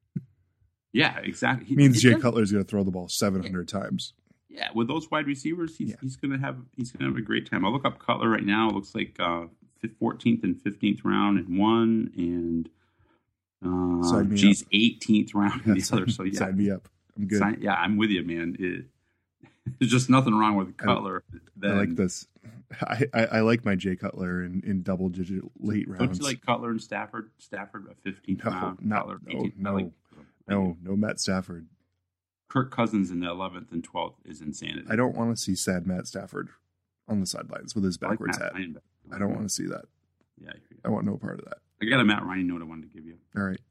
Yeah, exactly. It means Jay Cutler's going to throw the ball seven hundred times. Yeah, with those wide receivers, he's yeah. he's going to have he's going to have a great time. I'll look up Cutler right now. It looks like uh, fourteenth and fifteenth round in one, and uh, geez, eighteenth round in the sign, other. So yeah, sign me up. I'm good. Sign, yeah, I'm with you, man. It, there's just nothing wrong with Cutler. I, than, I like this. I, I, I like my Jay Cutler in, in double digit late rounds. Don't you like Cutler and Stafford? Stafford a fifteenth no, round. No, Cutler, no, no, like, no, no, Matt Stafford. Kirk Cousins in the eleventh and twelfth is insanity. I don't want to see sad Matt Stafford on the sidelines with his backwards I like hat. Ryan, I don't want to see that. Yeah, I want no part of that. I got a Matt Ryan note I wanted to give you. All right.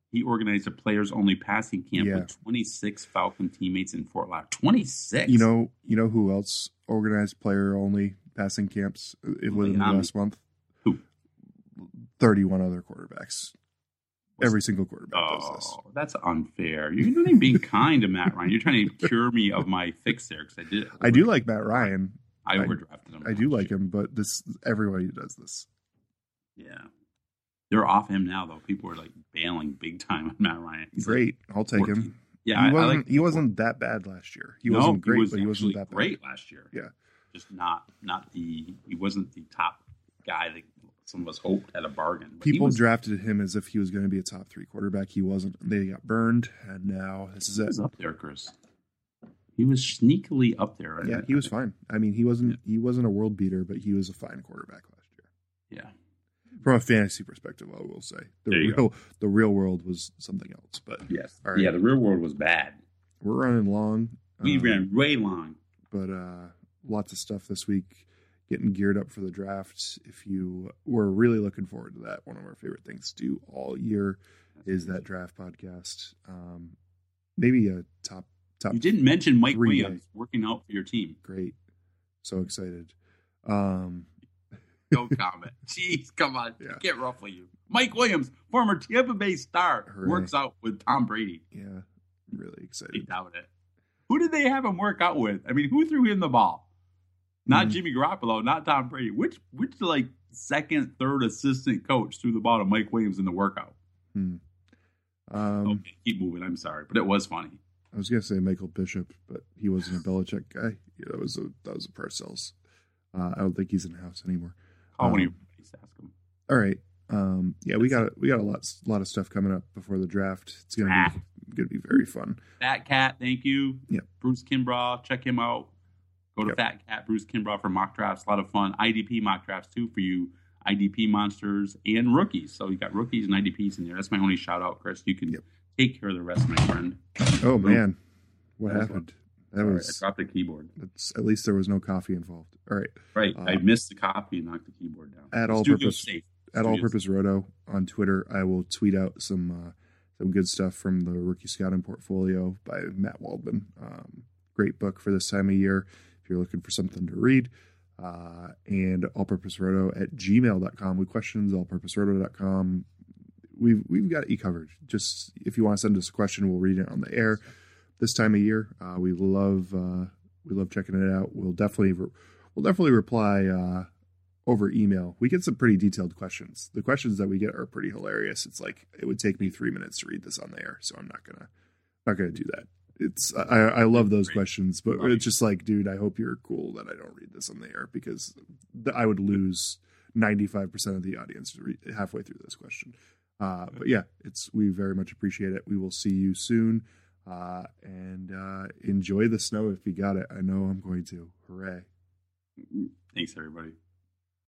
he organized a players-only passing camp Yeah. with twenty-six Falcon teammates in Fort Lauderdale. twenty-six. You know, you know who else organized player only passing camps within the Miami. last month? Who? thirty-one other quarterbacks. Every single quarterback Oh, does this. that's unfair. You're not even being kind to Matt Ryan. You're trying to cure me of my fix there because I did. I do like Matt Ryan. I I- overdrafted him. I do last like year. him, but this everybody does this. Yeah. They're off him now, though. People are like bailing big time on Matt Ryan. He's like Great, I'll take fourteen. him. Yeah, he I, I wasn't. like. he wasn't that bad last year. He no, wasn't great, he was but he wasn't actually that bad. great last year. Yeah. Just not not the. He wasn't the top guy that some of us hoped had a bargain. But People he was, drafted him as if he was going to be a top three quarterback. He wasn't. They got burned, and now this is he it. was up there, Chris. He was sneakily up there. Yeah, he was fine. I mean, he wasn't. He wasn't a world beater, but he was a fine quarterback last year. Yeah. From a fantasy perspective, I will say the There you real the real world was something else. But Yes. All right. Yeah, the real world was bad. we're running long. We um, ran way long. but uh, lots of stuff this week. Getting geared up for the draft. If you were really looking forward to that, one of our favorite things to do all year is that draft podcast. Um, maybe a top top. You didn't mention Mike three Williams working out for your team. Great, so excited. Um, No comment. Jeez, come on. Yeah. I can't ruffle you. Mike Williams, former Tampa Bay star, Hooray. works out with Tom Brady. yeah, really I excited. doubt it. Who did they have him work out with? I mean, who threw him the ball? Not Mhm. Jimmy Garoppolo, not Tom Brady. Which which like second, third assistant coach threw the ball to Mike Williams in the workout? Hmm. Um, Okay, keep moving. I'm sorry, but it was funny. I was gonna say Michael Bishop, but he wasn't a Belichick guy. Yeah, that was a that was a Parcells. Uh, I don't think he's in the house anymore. Call one of Um, your buddies, ask him. All right. Um, yeah, we got we got a lot lot of stuff coming up before the draft. It's gonna Ah. be gonna be very fun. Fat Cat, thank you. Yep. Bruce Kimbrough, check him out. Go to Yep. Fat Cat, Bruce Kimbrough for mock drafts. A lot of fun. I D P mock drafts too for you I D P monsters and rookies. So you got rookies and I D Ps in there. That's my only shout out, Chris. You can Yep. take care of the rest, my friend. Oh man, what That was happened? That All right, was I dropped the keyboard. that's at least there was no coffee involved. All right. Right. Uh, I missed the copy and knocked the keyboard down. At The all studio's purpose- safe. At All Studio's Purpose Roto on Twitter, I will tweet out some uh, some good stuff from the Rookie Scouting Portfolio by Matt Waldman. Um, great book for this time of year if you're looking for something to read. Uh, and All Purpose Roto at gmail dot com with questions, all purpose roto dot com. We've we've got you covered. Just if you want to send us a question, we'll read it on the air. This time of year, uh, we love uh, we love checking it out. We'll definitely re- we'll definitely reply uh, over email. We get some pretty detailed questions. The questions that we get are pretty hilarious. It's like it would take me three minutes to read this on the air, so I'm not gonna not gonna do that. It's I, I love those questions, but it's just like, dude, I hope you're cool that I don't read this on the air because I would lose ninety-five percent of the audience halfway through this question. Uh, but yeah, it's we very much appreciate it. We will see you soon, uh, and uh, enjoy the snow if you got it. I know I'm going to. Hooray! Thanks, everybody.